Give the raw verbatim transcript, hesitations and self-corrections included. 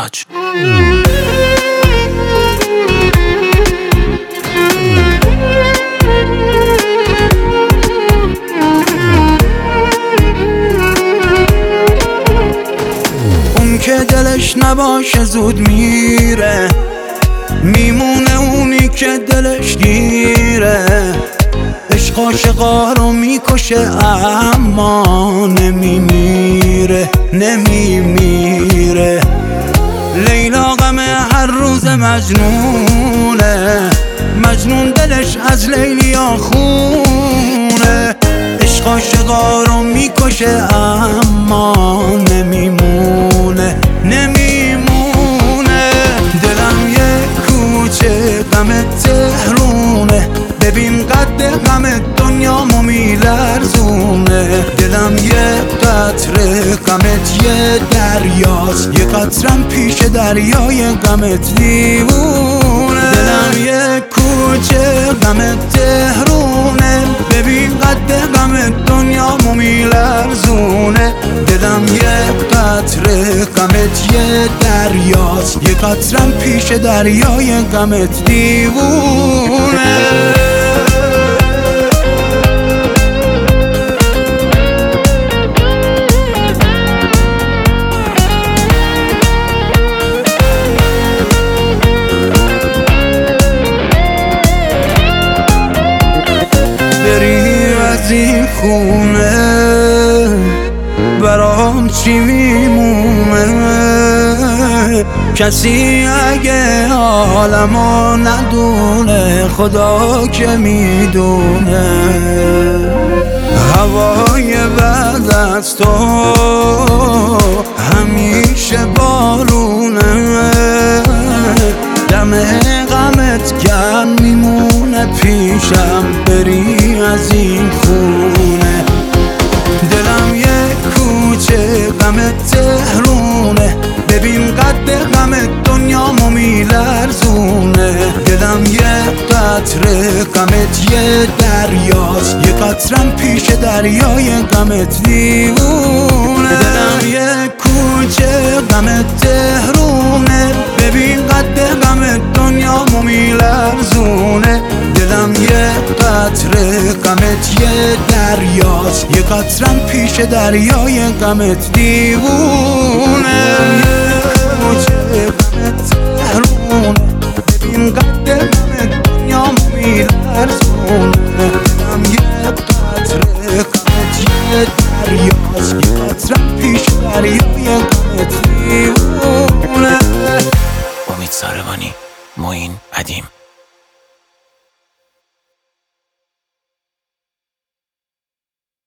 تاج. اون که دلش نباشه زود میره، میمونه اونی که دلش گیره. عشق عاشقا رو میکشه اما نمیمیره نمیمیره. لیلا غم هر روز مجنونه، مجنون دلش از لیلیا خونه. عشق عاشقا رو میکشه اما نمیمونه نمیمونه. دلم یه کوچه غم تهرونه، ببین قد غم دنیامو میلرزونه. دلم یه قطره غمت یه دریاست، یه قطرم پیش دریای غمت دیوونه. دلم یه کوچه غم تهرونه، ببین قد غم دنیامو میلرزونه. دلم یه قطره غمت یه دریاست، یه قطرم پیش دریای غمت دیوونه. از این خونه برام چی میمونه؟ کسی اگه عالمو ندونه، خدا که میدونه. هوای بعد از تو همیشه بارونه، دم غمت گرم میمونه پیشم بری از این خونه. دلم یه کوچه غم تهرونه، ببین قد غم دنیامو میلرزونه. دلم یه قطره غمت یه دریاست، یه قطرم پیش دریای غمت دیوونه. دلم یه کوچه غم تهرونه، ببین قد غم دنیامو میلرزونه. دلم یه قطره غمت یه دریاست، یه قطرم پیش دریای غمت دیوونه. یه کوچه غمت تهرونه، ببین قد غم دنیامو میلرزونه. دلم یه قطره غمت یه دریاست، یه قطرم پیش دریای غمت دیوونه. امید ساربانی، معین ادیم.